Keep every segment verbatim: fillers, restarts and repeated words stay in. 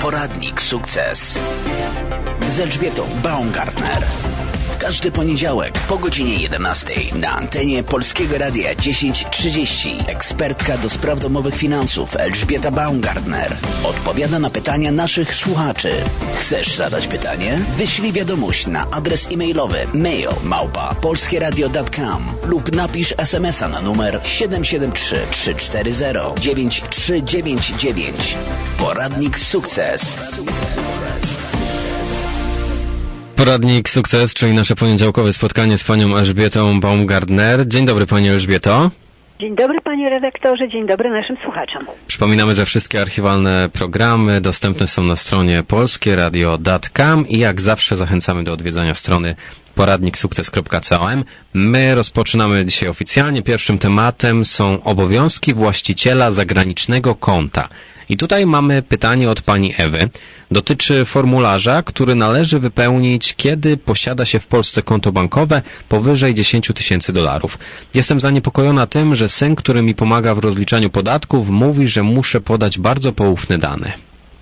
Poradnik Sukces z Elżbietą Baumgartner. Każdy poniedziałek po godzinie jedenastej na antenie Polskiego Radia dziesięć trzydzieści. Ekspertka do spraw domowych finansów Elżbieta Baumgartner odpowiada na pytania naszych słuchaczy. Chcesz zadać pytanie? Wyślij wiadomość na adres e-mailowy mail małpa polskieradio kropka com lub napisz es em es a na numer siedem siedem trzy, trzy cztery zero, dziewięć trzy dziewięć dziewięć. Poradnik Sukces. Poradnik Sukces, czyli nasze poniedziałkowe spotkanie z panią Elżbietą Baumgartner. Dzień dobry, pani Elżbieto. Dzień dobry, panie redaktorze, dzień dobry naszym słuchaczom. Przypominamy, że wszystkie archiwalne programy dostępne są na stronie polskieradio kropka com i jak zawsze zachęcamy do odwiedzania strony poradnik sukces kropka com. My rozpoczynamy dzisiaj oficjalnie. Pierwszym tematem są obowiązki właściciela zagranicznego konta. I tutaj mamy pytanie od pani Ewy. Dotyczy formularza, który należy wypełnić, kiedy posiada się w Polsce konto bankowe powyżej dziesięć tysięcy dolarów. Jestem zaniepokojona tym, że syn, który mi pomaga w rozliczaniu podatków, mówi, że muszę podać bardzo poufne dane.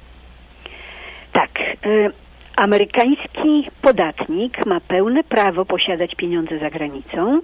Tak. Y- amerykański podatnik ma pełne prawo posiadać pieniądze za granicą,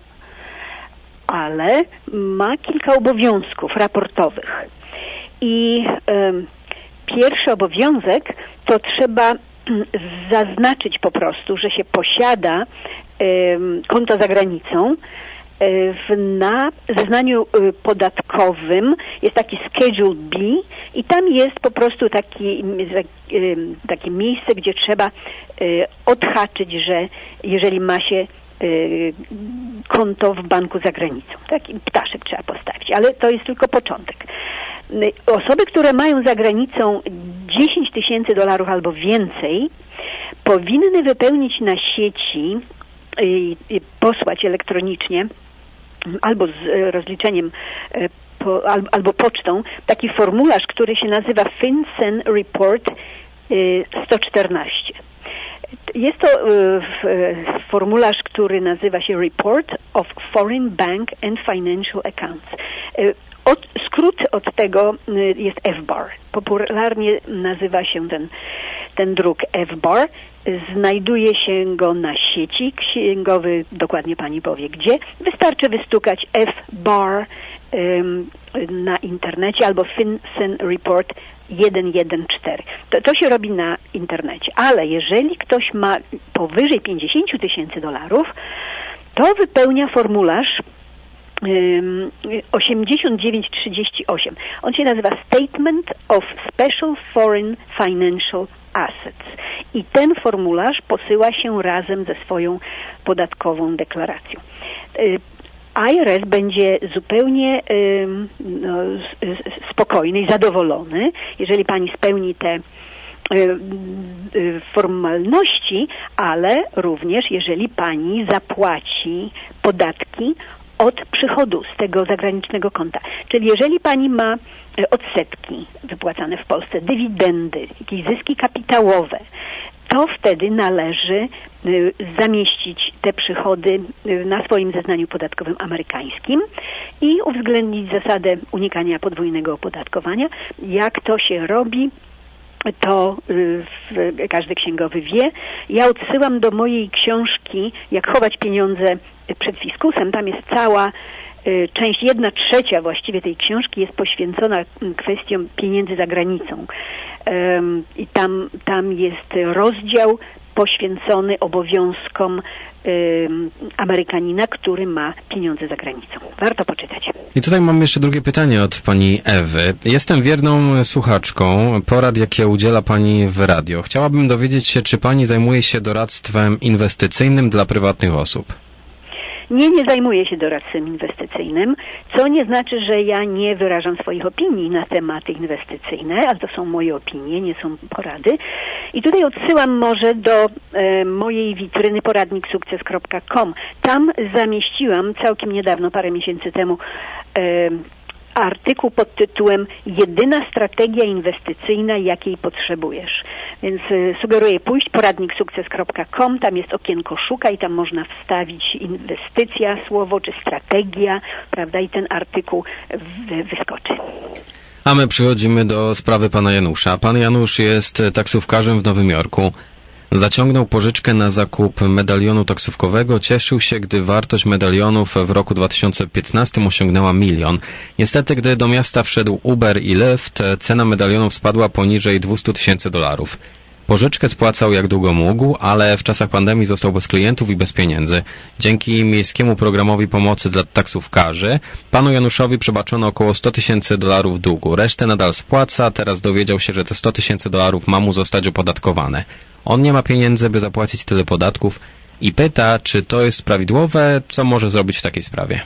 ale ma kilka obowiązków raportowych. I um, pierwszy obowiązek to trzeba um, zaznaczyć po prostu, że się posiada um, konto za granicą. W, na zeznaniu y, podatkowym jest taki Schedule B i tam jest po prostu taki, y, takie miejsce, gdzie trzeba y, odhaczyć, że jeżeli ma się y, konto w banku za granicą. Taki ptaszek trzeba postawić, ale to jest tylko początek. Osoby, które mają za granicą dziesięć tysięcy dolarów albo więcej, powinny wypełnić na sieci i, i posłać elektronicznie albo z rozliczeniem po, albo pocztą taki formularz, który się nazywa FinCEN Report sto czternaście. Jest to formularz, który nazywa się Report of Foreign Bank and Financial Accounts. Od, skrót od tego jest F B A R. Popularnie nazywa się ten, ten druk F B A R. Znajduje się go na sieci. Księgowy dokładnie pani powie gdzie. Wystarczy wystukać F B A R um, na internecie albo FinCEN Report sto czternaście. To, to się robi na internecie. Ale jeżeli ktoś ma powyżej pięćdziesiąt tysięcy dolarów, to wypełnia formularz osiemdziesiąt dziewięć trzydzieści osiem. On się nazywa Statement of Special Foreign Financial Assets. I ten formularz posyła się razem ze swoją podatkową deklaracją. I R S będzie zupełnie no, spokojny i zadowolony, jeżeli pani spełni te formalności, ale również jeżeli pani zapłaci podatki od przychodu z tego zagranicznego konta. Czyli jeżeli pani ma odsetki wypłacane w Polsce, dywidendy, jakieś zyski kapitałowe, to wtedy należy y, zamieścić te przychody y, na swoim zeznaniu podatkowym amerykańskim i uwzględnić zasadę unikania podwójnego opodatkowania. Jak to się robi, to y, każdy księgowy wie. Ja odsyłam do mojej książki Jak chować pieniądze przed fiskusem. Tam jest cała y, część, jedna trzecia właściwie tej książki jest poświęcona kwestiom pieniędzy za granicą. Ym, I tam, tam jest rozdział poświęcony obowiązkom y, Amerykanina, który ma pieniądze za granicą. Warto poczytać. I tutaj mam jeszcze drugie pytanie od pani Ewy. Jestem wierną słuchaczką porad, jakie udziela pani w radio. Chciałabym dowiedzieć się, czy pani zajmuje się doradztwem inwestycyjnym dla prywatnych osób. Nie, nie zajmuję się doradztwem inwestycyjnym, co nie znaczy, że ja nie wyrażam swoich opinii na tematy inwestycyjne, ale to są moje opinie, nie są porady. I tutaj odsyłam może do e, mojej witryny poradnik sukces kropka com. Tam zamieściłam całkiem niedawno, parę miesięcy temu, e, artykuł pod tytułem Jedyna strategia inwestycyjna, jakiej potrzebujesz. Więc y, sugeruję pójść poradnik sukces kropka com, tam jest okienko szukaj, tam można wstawić inwestycja, słowo, czy strategia, prawda, i ten artykuł w, wyskoczy. A my przechodzimy do sprawy pana Janusza. Pan Janusz jest taksówkarzem w Nowym Jorku. Zaciągnął pożyczkę na zakup medalionu taksówkowego. Cieszył się, gdy wartość medalionów w roku dwa tysiące piętnastym osiągnęła milion. Niestety, gdy do miasta wszedł Uber i Lyft, cena medalionów spadła poniżej dwieście tysięcy dolarów. Pożyczkę spłacał jak długo mógł, ale w czasach pandemii został bez klientów i bez pieniędzy. Dzięki miejskiemu programowi pomocy dla taksówkarzy panu Januszowi przebaczono około sto tysięcy dolarów długu. Resztę nadal spłaca, teraz dowiedział się, że te sto tysięcy dolarów ma mu zostać opodatkowane. On nie ma pieniędzy, by zapłacić tyle podatków i pyta, czy to jest prawidłowe, co może zrobić w takiej sprawie.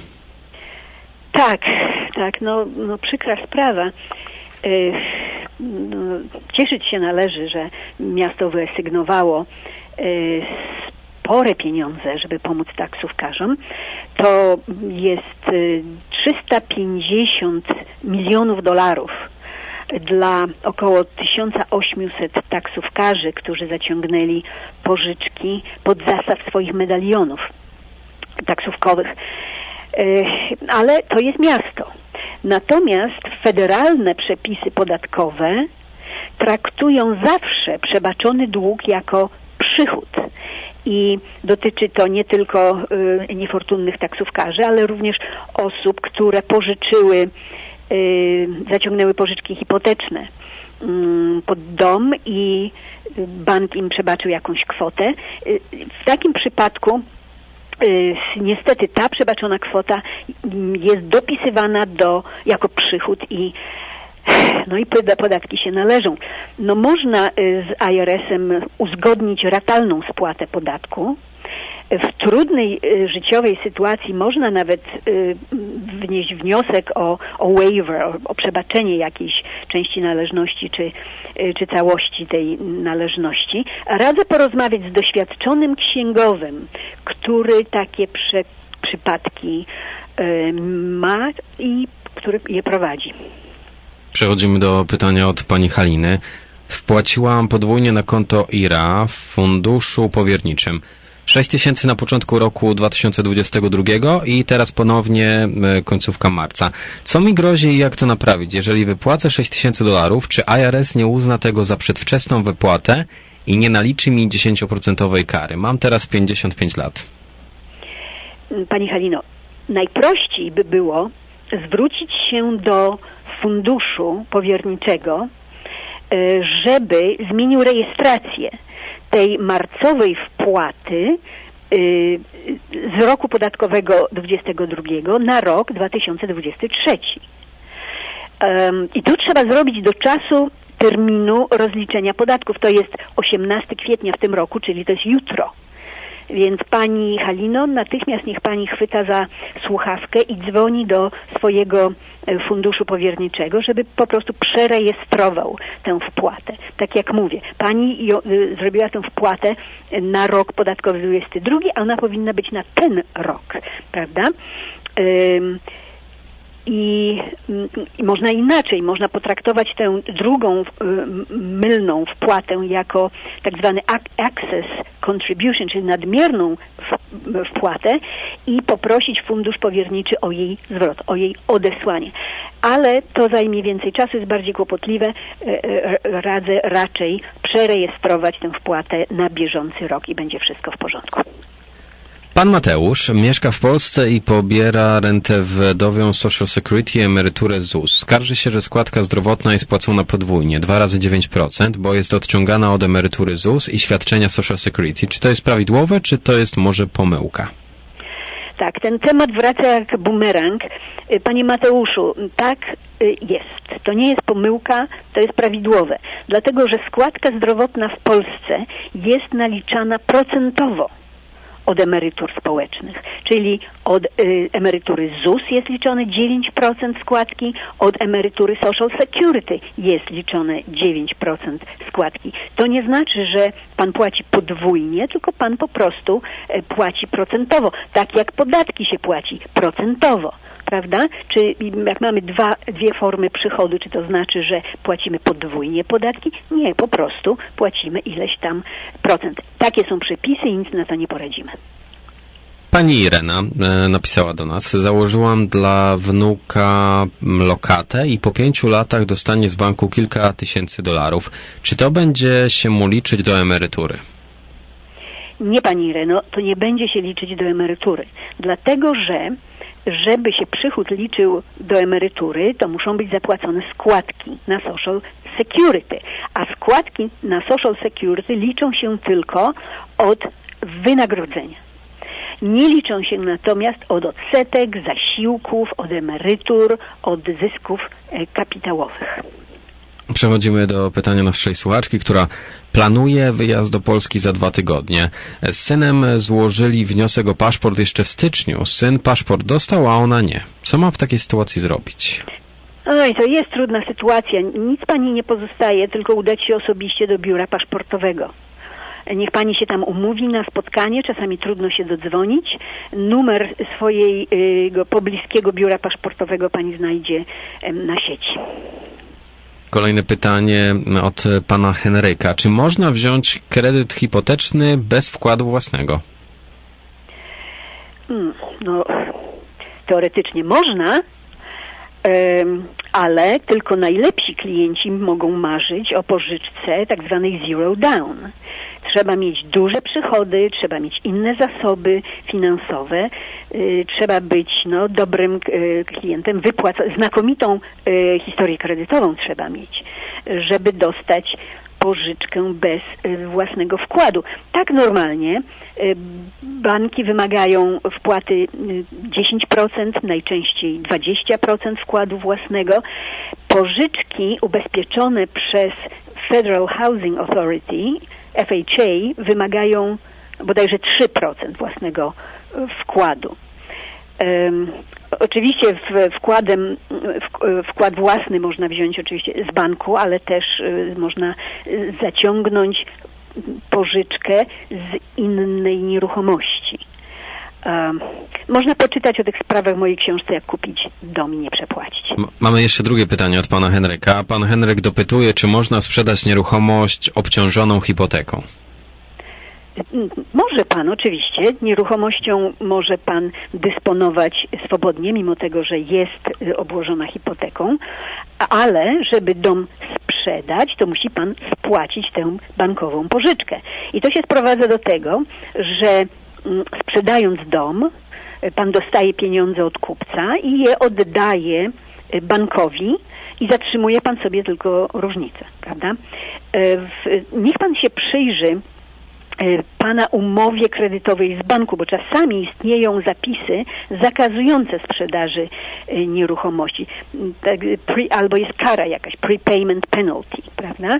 Tak, tak, no, no przykra sprawa. Yy, no, cieszyć się należy, że miasto wyasygnowało yy, spore pieniądze, żeby pomóc taksówkarzom. To jest yy, trzysta pięćdziesiąt milionów dolarów dla około tysiąc osiemset taksówkarzy, którzy zaciągnęli pożyczki pod zastaw swoich medalionów taksówkowych. Yy, ale to jest miasto. Natomiast federalne przepisy podatkowe traktują zawsze przebaczony dług jako przychód. I dotyczy to nie tylko y, niefortunnych taksówkarzy, ale również osób, które pożyczyły, y, zaciągnęły pożyczki hipoteczne y, pod dom i bank im przebaczył jakąś kwotę. Y, w takim przypadku niestety ta przebaczona kwota jest dopisywana do, jako przychód i no i podatki się należą. No można z I R S-em uzgodnić ratalną spłatę podatku. W trudnej życiowej sytuacji można nawet wnieść wniosek o, o waiver, o, o przebaczenie jakiejś części należności czy, czy całości tej należności. Radzę porozmawiać z doświadczonym księgowym, który takie prze, przypadki ma i który je prowadzi. Przechodzimy do pytania od pani Haliny. Wpłaciłam podwójnie na konto I R A w funduszu powierniczym. sześć tysięcy na początku roku dwa tysiące dwudziestego drugiego i teraz ponownie końcówka marca. Co mi grozi i jak to naprawić? Jeżeli wypłacę sześć tysięcy dolarów, czy I R S nie uzna tego za przedwczesną wypłatę i nie naliczy mi dziesięcioprocentowej kary? Mam teraz pięćdziesiąt pięć lat. Pani Halino, najprościej by było zwrócić się do funduszu powierniczego, żeby zmienił rejestrację tej marcowej wpłaty y, z roku podatkowego dwudziestego drugiego na rok dwa tysiące dwudziesty trzeci. Um, I to trzeba zrobić do czasu terminu rozliczenia podatków. To jest osiemnastego kwietnia w tym roku, czyli to jest jutro. Więc pani Halino, natychmiast niech pani chwyta za słuchawkę i dzwoni do swojego funduszu powierniczego, żeby po prostu przerejestrował tę wpłatę. Tak jak mówię, pani jo, y, zrobiła tę wpłatę na rok podatkowy dwudziesty drugi, a ona powinna być na ten rok, prawda? Ym, I, I można inaczej, można potraktować tę drugą y, mylną wpłatę jako tak zwany access contribution, czyli nadmierną w, wpłatę i poprosić fundusz powierniczy o jej zwrot, o jej odesłanie. Ale to zajmie więcej czasu, jest bardziej kłopotliwe. Y, y, radzę raczej przerejestrować tę wpłatę na bieżący rok i będzie wszystko w porządku. Pan Mateusz mieszka w Polsce i pobiera rentę wdową Social Security i emeryturę Z U S. Skarży się, że składka zdrowotna jest płacona podwójnie, dwa razy dziewięć procent, bo jest odciągana od emerytury Z U S i świadczenia Social Security. Czy to jest prawidłowe, czy to jest może pomyłka? Tak, ten temat wraca jak bumerang. Panie Mateuszu, tak jest. To nie jest pomyłka, to jest prawidłowe. Dlatego, że składka zdrowotna w Polsce jest naliczana procentowo od emerytur społecznych, czyli od y, emerytury Z U S jest liczone dziewięć procent składki, od emerytury Social Security jest liczone dziewięć procent składki. To nie znaczy, że pan płaci podwójnie, tylko pan po prostu y, płaci procentowo, tak jak podatki się płaci procentowo. Prawda? Czy jak mamy dwa, dwie formy przychodu, czy to znaczy, że płacimy podwójnie podatki? Nie, po prostu płacimy ileś tam procent. Takie są przepisy i nic na to nie poradzimy. Pani Irena e, napisała do nas: założyłam dla wnuka lokatę i po pięciu latach dostanie z banku kilka tysięcy dolarów. Czy to będzie się mu liczyć do emerytury? Nie, Pani Ireno, to nie będzie się liczyć do emerytury. Dlatego, że żeby się przychód liczył do emerytury, to muszą być zapłacone składki na Social Security. A składki na Social Security liczą się tylko od wynagrodzenia. Nie liczą się natomiast od odsetek, zasiłków, od emerytur, od zysków e, kapitałowych. Przechodzimy do pytania naszej słuchaczki, która planuje wyjazd do Polski za dwa tygodnie. Z synem złożyli wniosek o paszport jeszcze w styczniu. Syn paszport dostał, a ona nie. Co ma w takiej sytuacji zrobić? Oj, to jest trudna sytuacja. Nic pani nie pozostaje, tylko udać się osobiście do biura paszportowego. Niech pani się tam umówi na spotkanie, czasami trudno się dodzwonić. Numer swojego pobliskiego biura paszportowego pani znajdzie na sieci. Kolejne pytanie od pana Henryka. Czy można wziąć kredyt hipoteczny bez wkładu własnego? Hmm, no, teoretycznie można, ale tylko najlepsi klienci mogą marzyć o pożyczce tak zwanej zero down. Trzeba mieć duże przychody, trzeba mieć inne zasoby finansowe, y, trzeba być no, dobrym y, klientem, wypłac- znakomitą y, historię kredytową trzeba mieć, żeby dostać pożyczkę bez y, własnego wkładu. Tak normalnie y, banki wymagają wpłaty y, dziesięć procent, najczęściej dwadzieścia procent wkładu własnego. Pożyczki ubezpieczone przez Federal Housing Authority, F H A, wymagają bodajże trzy procent własnego wkładu. Um, oczywiście w, wkładem, w, wkład własny można wziąć oczywiście z banku, ale też y, można zaciągnąć pożyczkę z innej nieruchomości. Um, można poczytać o tych sprawach w mojej książce, jak kupić dom i nie przepłacić. M- mamy jeszcze drugie pytanie od pana Henryka. Pan Henryk dopytuje, czy można sprzedać nieruchomość obciążoną hipoteką? Może pan, oczywiście. Nieruchomością może pan dysponować swobodnie, mimo tego, że jest obłożona hipoteką, ale żeby dom sprzedać, to musi pan spłacić tę bankową pożyczkę. I to się sprowadza do tego, że sprzedając dom, pan dostaje pieniądze od kupca i je oddaje bankowi i zatrzymuje pan sobie tylko różnicę, prawda? Niech pan się przyjrzy pana umowie kredytowej z banku, bo czasami istnieją zapisy zakazujące sprzedaży nieruchomości. Albo jest kara jakaś, prepayment penalty, prawda?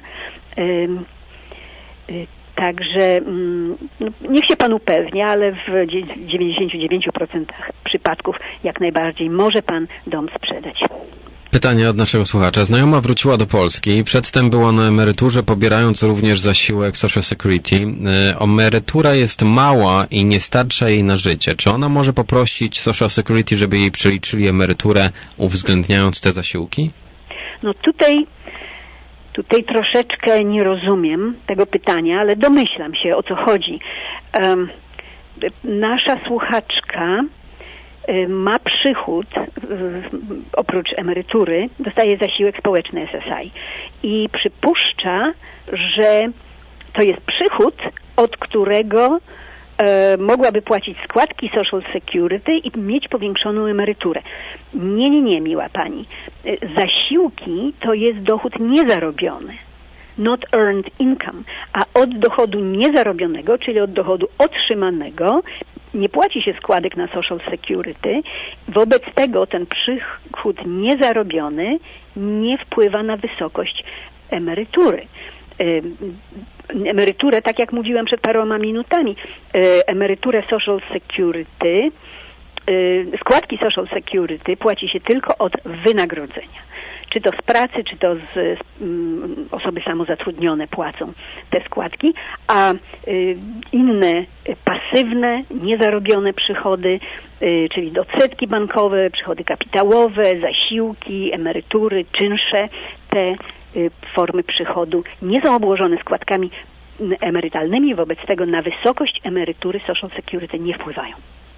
Także niech się pan upewnia, ale w dziewięćdziesięciu dziewięciu procentach przypadków jak najbardziej może pan dom sprzedać. Pytanie od naszego słuchacza. Znajoma wróciła do Polski. Przedtem była na emeryturze, pobierając również zasiłek Social Security. Emerytura jest mała i nie starcza jej na życie. Czy ona może poprosić Social Security, żeby jej przeliczyli emeryturę, uwzględniając te zasiłki? No tutaj... Tutaj troszeczkę nie rozumiem tego pytania, ale domyślam się, o co chodzi. Um, nasza słuchaczka um, ma przychód, um, oprócz emerytury, dostaje zasiłek społeczny S S I i przypuszcza, że to jest przychód, od którego e, mogłaby płacić składki Social Security i mieć powiększoną emeryturę. Nie, nie, nie, miła pani. Zasiłki to jest dochód niezarobiony. Not earned income. A od dochodu niezarobionego, czyli od dochodu otrzymanego, nie płaci się składek na Social Security. Wobec tego ten przychód niezarobiony nie wpływa na wysokość emerytury. Emeryturę, tak jak mówiłam przed paroma minutami, emeryturę Social Security, składki Social Security płaci się tylko od wynagrodzenia. Czy to z pracy, czy to z, z um, osoby samozatrudnione płacą te składki, a y, inne pasywne, niezarobione przychody, y, czyli odsetki bankowe, przychody kapitałowe, zasiłki, emerytury, czynsze, te y, formy przychodu nie są obłożone składkami emerytalnymi, wobec tego na wysokość emerytury Social Security nie wpływają.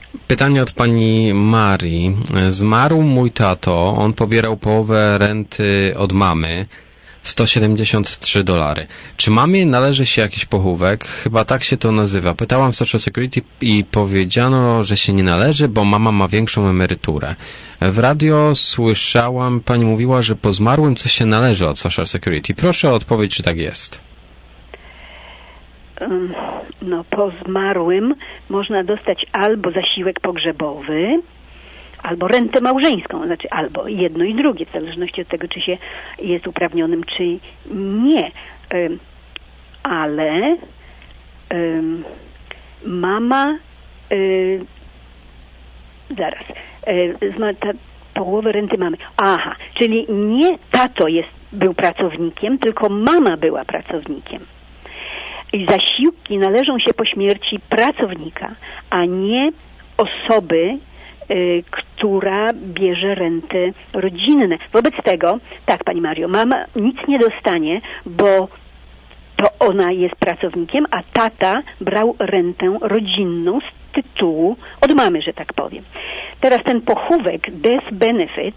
Pytanie od pani Marii. Zmarł mój tato, on pobierał połowę renty od mamy, sto siedemdziesiąt trzy dolary. Czy mamie należy się jakiś pochówek? Chyba tak się to nazywa. Pytałam w Social Security i powiedziano, że się nie należy, bo mama ma większą emeryturę. W radio słyszałam, pani mówiła, że po zmarłym coś się należy od Social Security. Proszę o odpowiedź, czy tak jest. No, po zmarłym można dostać albo zasiłek pogrzebowy, albo rentę małżeńską, znaczy albo jedno i drugie, w zależności od tego, czy się jest uprawnionym, czy nie. Ale mama, zaraz, ta połowę renty mamy. Aha, czyli nie tato jest, był pracownikiem, tylko mama była pracownikiem. I zasiłki należą się po śmierci pracownika, a nie osoby, y, która bierze renty rodzinne. Wobec tego, tak, pani Mario, mama nic nie dostanie, bo to ona jest pracownikiem, a tata brał rentę rodzinną z tytułu od mamy, że tak powiem. Teraz ten pochówek, death benefit,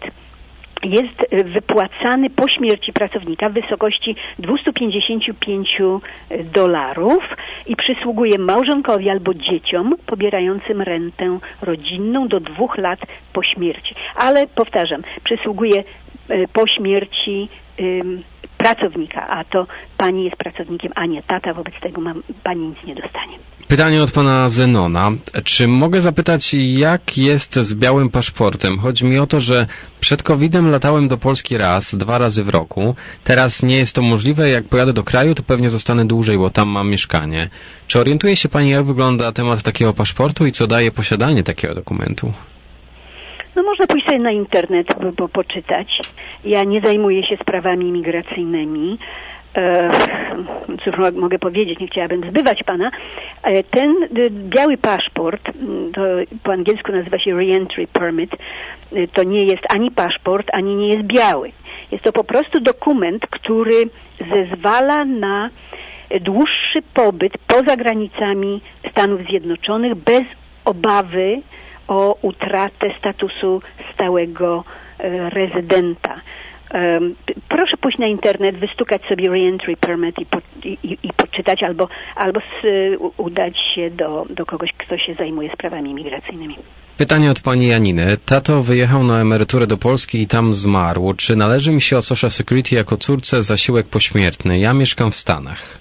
jest wypłacany po śmierci pracownika w wysokości dwieście pięćdziesiąt pięć dolarów i przysługuje małżonkowi albo dzieciom pobierającym rentę rodzinną do dwóch lat po śmierci. Ale powtarzam, przysługuje po śmierci ym, pracownika, a to pani jest pracownikiem, a nie tata, wobec tego mam, pani nic nie dostanie. Pytanie od pana Zenona. Czy mogę zapytać, jak jest z białym paszportem? Chodzi mi o to, że przed kowidem latałem do Polski raz, dwa razy w roku. Teraz nie jest to możliwe. Jak pojadę do kraju, to pewnie zostanę dłużej, bo tam mam mieszkanie. Czy orientuje się pani, jak wygląda temat takiego paszportu i co daje posiadanie takiego dokumentu? No można pójść sobie na internet, bo, bo poczytać. Ja nie zajmuję się sprawami imigracyjnymi. E, cóż mogę powiedzieć, nie chciałabym zbywać pana. E, ten e, biały paszport, to po angielsku nazywa się Reentry Permit, e, to nie jest ani paszport, ani nie jest biały. Jest to po prostu dokument, który zezwala na dłuższy pobyt poza granicami Stanów Zjednoczonych bez obawy o utratę statusu stałego e, rezydenta. Um, proszę pójść na internet, wystukać sobie Reentry Permit i, po, i, i poczytać, albo, albo z, u, udać się do, do kogoś, kto się zajmuje sprawami imigracyjnymi. Pytanie od pani Janiny. Tato wyjechał na emeryturę do Polski i tam zmarł. Czy należy mi się od Social Security jako córce zasiłek pośmiertny? Ja mieszkam w Stanach.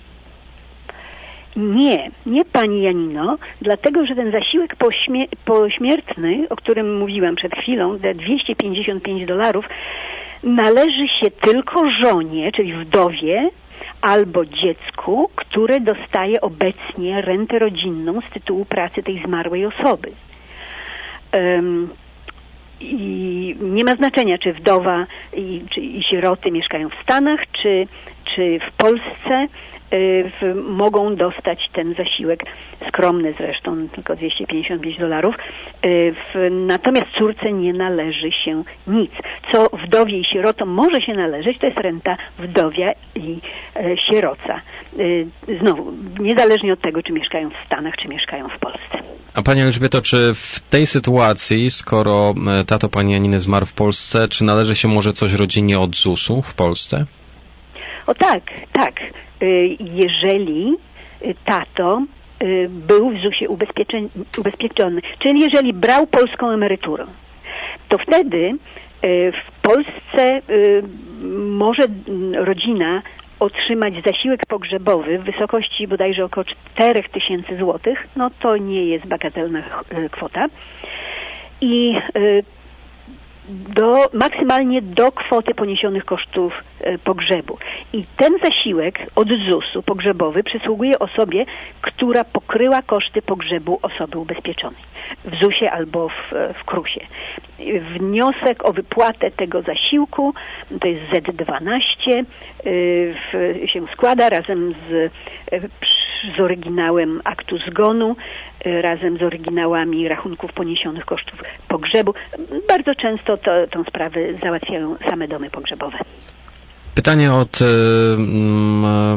Nie, nie pani Janino, dlatego, że ten zasiłek pośmie- pośmiertny, o którym mówiłam przed chwilą, te dwieście pięćdziesiąt pięć dolarów, należy się tylko żonie, czyli wdowie, albo dziecku, które dostaje obecnie rentę rodzinną z tytułu pracy tej zmarłej osoby. Um, I nie ma znaczenia, czy wdowa i, czy, i sieroty mieszkają w Stanach, czy, czy w Polsce. W, mogą dostać ten zasiłek, skromny zresztą, tylko dwieście pięćdziesiąt pięć dolarów. W, natomiast córce nie należy się nic. Co wdowie i sierotom może się należeć, to jest renta wdowia i e, sieroca. E, znowu, niezależnie od tego, czy mieszkają w Stanach, czy mieszkają w Polsce. A pani Elżbieto, czy w tej sytuacji, skoro tato pani Janiny zmarł w Polsce, czy należy się może coś rodzinie od zusu w Polsce? O tak, tak. Jeżeli tato był w zusie ubezpieczony, czyli jeżeli brał polską emeryturę, to wtedy w Polsce może rodzina otrzymać zasiłek pogrzebowy w wysokości bodajże około cztery tysiące złotych. No to nie jest bagatelna kwota. I do, maksymalnie do kwoty poniesionych kosztów e, pogrzebu. I ten zasiłek od zusu pogrzebowy przysługuje osobie, która pokryła koszty pogrzebu osoby ubezpieczonej w zusie albo w, w krusie. Wniosek o wypłatę tego zasiłku, to jest Z dwanaście, e, w, się składa razem z, z oryginałem aktu zgonu, e, razem z oryginałami rachunków poniesionych kosztów pogrzebu. Bardzo często to, tą sprawę załatwiają same domy pogrzebowe. Pytanie od y, y,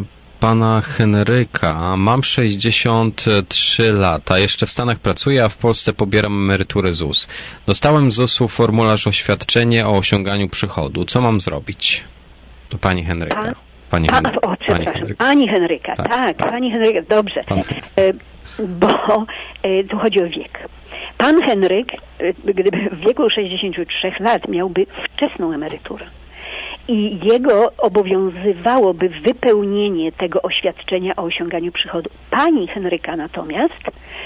pana Henryka. Mam sześćdziesiąt trzy lata. Jeszcze w Stanach pracuję, a w Polsce pobieram emeryturę Z U S. Dostałem z U S u formularz oświadczenie o osiąganiu przychodu. Co mam zrobić? To pani Henryka. Pan? Pani, Pa, Henry... o, pani Henryka. Pani Henryka, tak, tak, tak, pani Henryka, dobrze. Pan... E, bo e, tu chodzi o wiek. Pan Henryk, e, gdyby w wieku sześćdziesięciu trzech lat miałby wczesną emeryturę i jego obowiązywałoby wypełnienie tego oświadczenia o osiąganiu przychodu. Pani Henryka natomiast,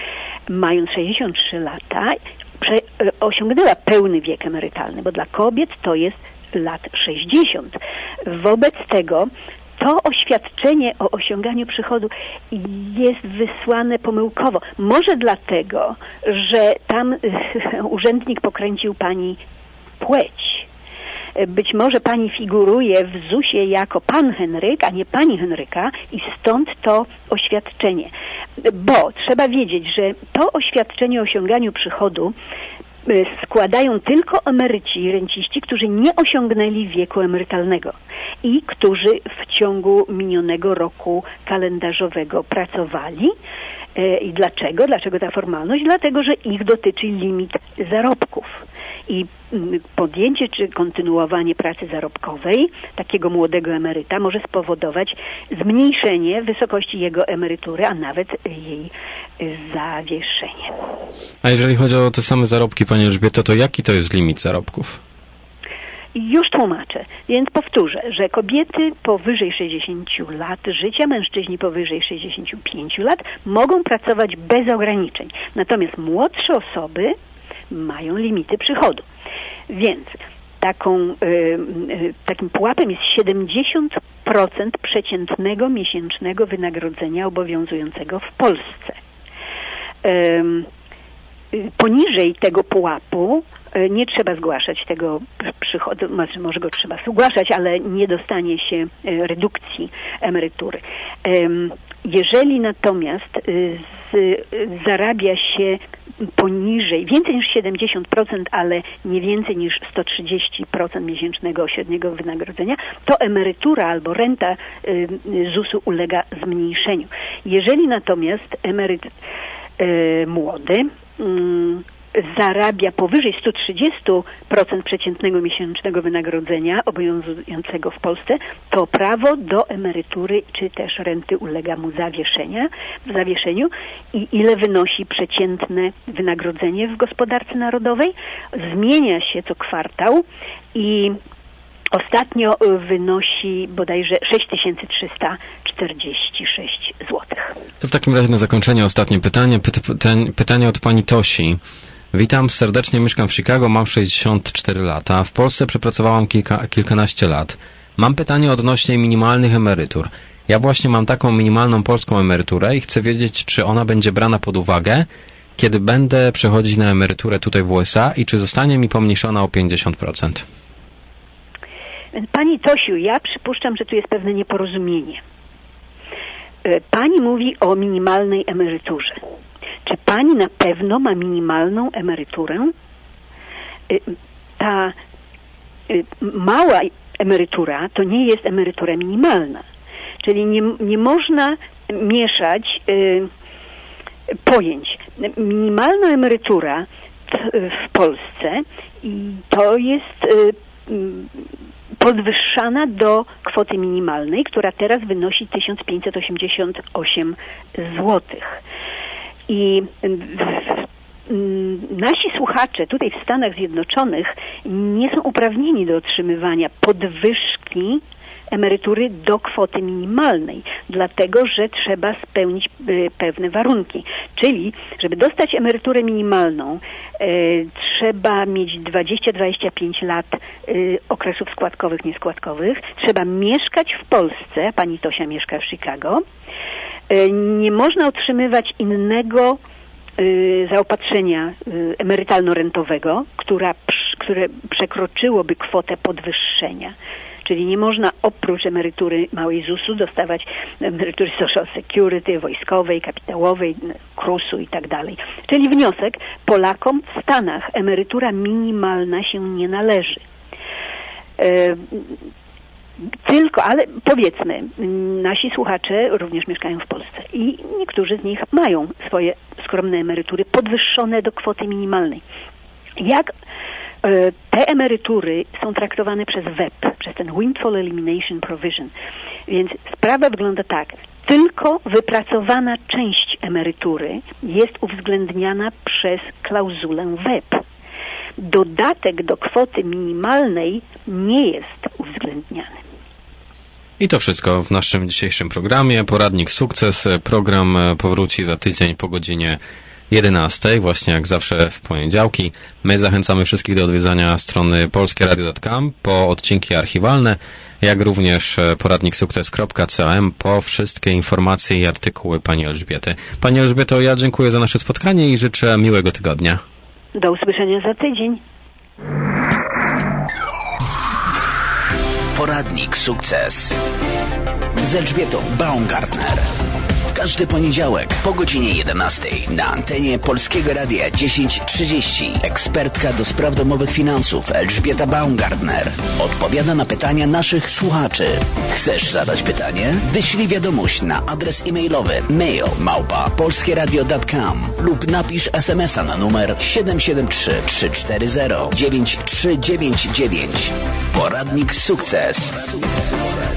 mając sześćdziesiąt trzy lata, prze, e, osiągnęła pełny wiek emerytalny, bo dla kobiet to jest lat sześćdziesiąt. Wobec tego to oświadczenie o osiąganiu przychodu jest wysłane pomyłkowo. Może dlatego, że tam urzędnik pokręcił pani płeć. Być może pani figuruje w Z U S ie jako pan Henryk, a nie pani Henryka i stąd to oświadczenie. Bo trzeba wiedzieć, że to oświadczenie o osiąganiu przychodu składają tylko emeryci i renciści, którzy nie osiągnęli wieku emerytalnego i którzy w ciągu minionego roku kalendarzowego pracowali. I dlaczego? Dlaczego ta formalność? Dlatego, że ich dotyczy limit zarobków. I podjęcie czy kontynuowanie pracy zarobkowej takiego młodego emeryta może spowodować zmniejszenie wysokości jego emerytury, a nawet jej zawieszenie. A jeżeli chodzi o te same zarobki, pani Elżbieto, to jaki to jest limit zarobków? Już tłumaczę. Więc powtórzę, że kobiety powyżej sześćdziesięciu lat życia, mężczyźni powyżej sześćdziesięciu pięciu lat mogą pracować bez ograniczeń. Natomiast młodsze osoby mają limity przychodu. Więc taką, y, y, takim pułapem jest siedemdziesiąt procent przeciętnego miesięcznego wynagrodzenia obowiązującego w Polsce. Y, Poniżej tego pułapu nie trzeba zgłaszać tego przychodu, może go trzeba zgłaszać, ale nie dostanie się redukcji emerytury. Jeżeli natomiast z, zarabia się poniżej, więcej niż siedemdziesiąt procent, ale nie więcej niż sto trzydzieści procent miesięcznego średniego wynagrodzenia, to emerytura albo renta Z U S u ulega zmniejszeniu. Jeżeli natomiast emeryt y, młody zarabia powyżej sto trzydzieści procent przeciętnego miesięcznego wynagrodzenia obowiązującego w Polsce, to prawo do emerytury czy też renty ulega mu zawieszenia, w zawieszeniu i ile wynosi przeciętne wynagrodzenie w gospodarce narodowej. Zmienia się co kwartał i ostatnio wynosi bodajże sześć tysięcy trzysta czterdzieści sześć złotych. To w takim razie na zakończenie ostatnie pytanie. Pyta- pytanie od pani Tosi. Witam serdecznie, mieszkam w Chicago, mam sześćdziesiąt cztery lata. W Polsce przepracowałam kilka, kilkanaście lat. Mam pytanie odnośnie minimalnych emerytur. Ja właśnie mam taką minimalną polską emeryturę i chcę wiedzieć, czy ona będzie brana pod uwagę, kiedy będę przechodzić na emeryturę tutaj w U S A i czy zostanie mi pomniejszona o pięćdziesiąt procent. Pani Tosiu, ja przypuszczam, że tu jest pewne nieporozumienie. Pani mówi o minimalnej emeryturze. Czy pani na pewno ma minimalną emeryturę? Ta mała emerytura to nie jest emerytura minimalna. Czyli nie, nie można mieszać y, pojęć. Minimalna emerytura w Polsce i to jest y, podwyższana do kwoty minimalnej, która teraz wynosi tysiąc pięćset osiemdziesiąt osiem złotych. I nasi słuchacze tutaj w Stanach Zjednoczonych nie są uprawnieni do otrzymywania podwyżki emerytury do kwoty minimalnej, dlatego że trzeba spełnić y, pewne warunki. Czyli, żeby dostać emeryturę minimalną, y, trzeba mieć dwadzieścia do dwudziestu pięciu lat y, okresów składkowych, nieskładkowych, trzeba mieszkać w Polsce, pani Tosia mieszka w Chicago, y, nie można otrzymywać innego y, zaopatrzenia y, emerytalno-rentowego, która, które przekroczyłoby kwotę podwyższenia. Czyli nie można oprócz emerytury małej Z U S u dostawać emerytury Social Security, wojskowej, kapitałowej, krusu i tak dalej. Czyli wniosek, Polakom w Stanach emerytura minimalna się nie należy. tylko, ale powiedzmy, nasi słuchacze również mieszkają w Polsce i niektórzy z nich mają swoje skromne emerytury podwyższone do kwoty minimalnej. Jak te emerytury są traktowane przez W E P, przez ten Windfall Elimination Provision. Więc sprawa wygląda tak. Tylko wypracowana część emerytury jest uwzględniana przez klauzulę W E P. Dodatek do kwoty minimalnej nie jest uwzględniany. I to wszystko w naszym dzisiejszym programie. Poradnik Sukces. Program powróci za tydzień po godzinie jedenastej, właśnie jak zawsze w poniedziałki. My zachęcamy wszystkich do odwiedzania strony polskie radio kropka com po odcinki archiwalne, jak również poradnik sukces kropka com po wszystkie informacje i artykuły pani Elżbiety. Pani Elżbieto, ja dziękuję za nasze spotkanie i życzę miłego tygodnia. Do usłyszenia za tydzień. Poradnik Sukces z Elżbietą Baumgartner. Każdy poniedziałek po godzinie jedenastej na antenie Polskiego Radia dziesięć trzydzieści. Ekspertka do spraw domowych finansów Elżbieta Baumgartner odpowiada na pytania naszych słuchaczy. Chcesz zadać pytanie? Wyślij wiadomość na adres e-mailowy mail małpa polskie radio kropka com lub napisz es em es a na numer siedem siedem trzy trzy cztery zero dziewięć trzy dziewięć dziewięć. Poradnik Sukces.